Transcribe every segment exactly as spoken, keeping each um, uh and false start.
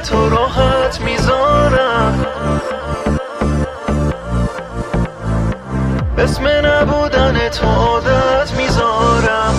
تو راحت میذارم، اسم نبودن تو عادت میذارم.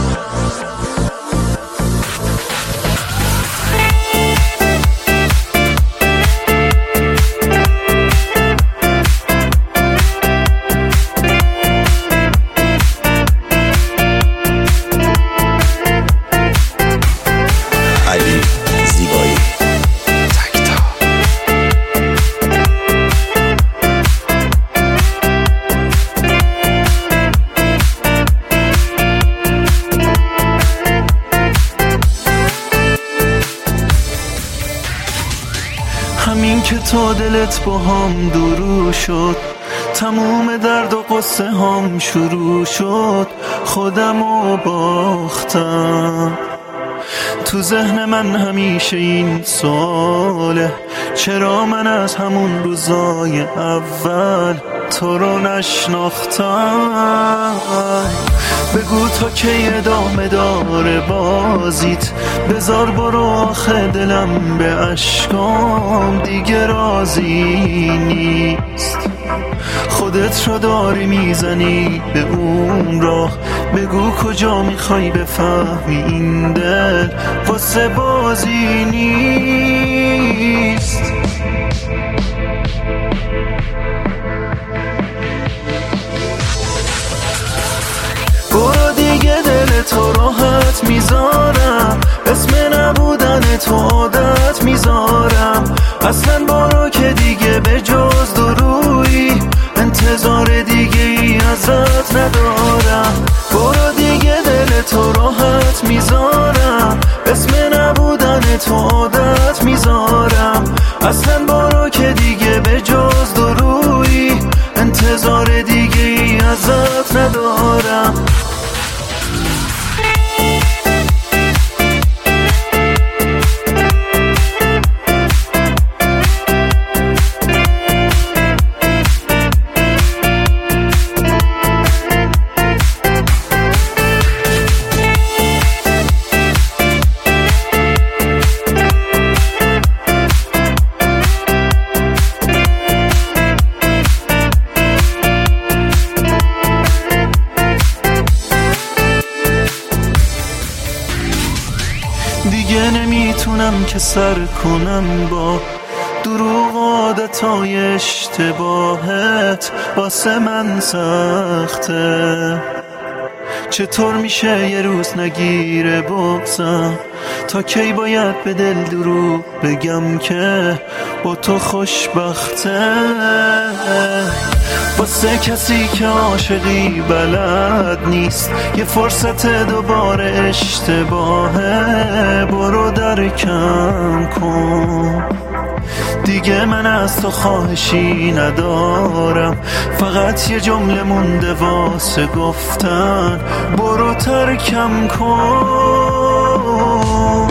همین که تو دلت با هم درو شد، تموم درد و قصه هم شروع شد. خودمو باختم، تو ذهن من همیشه این سواله، چرا من از همون روزای اول تو رو نشناختم. بگو تا کی ادامه داره بازیت، بذار برو آخه دلم به اشکام دیگه راضی نیست. خودت رو داری میزنی به اون راه، بگو کجا میخوای بفهمی این دل واسه بازی نیست. برو دیگه دل تو راحت میذارم، اسم نبودن تو عادت میذارم. اصلا برو که دیگه به جز درویی انتظار دیگه ای ازت ندارم. برو دیگه دل تو راحت میذارم، اسم نبودن تو عادت میذارم. اصلا برو که دیگه به جز درویی انتظار دیگه ای ازت ندارم. دیگه نمیتونم که سر کنم با دروغ عادتای اشتباهت، واسه من سخته. چطور میشه یه روز نگیره بغضم، تا کی باید به دل دروغ بگم که با تو خوشبخته. واسه کسی که عاشقی بلد نیست، یه فرصت دوباره اشتباهه، برو درکم کن. دیگه من از تو خواهشی ندارم، فقط یه جمله مونده واسه گفتن، برو ترکم کن.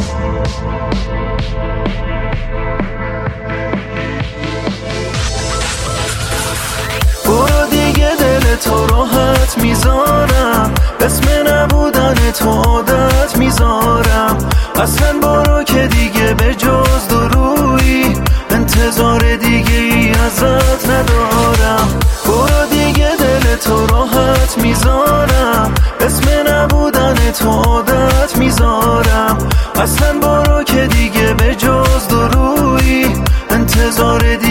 برو دیگه دل تو راحت میذارم، اسم نبودن تو عادت میذارم. اصلا برو که دیگه به جز درویی انتظار دیگه ای ازت ندارم. برو دیگه دل تو راحت میذارم، اسم نبودن تو عادت میذارم. اصلا برو که دیگه به جز درویی انتظار دیگه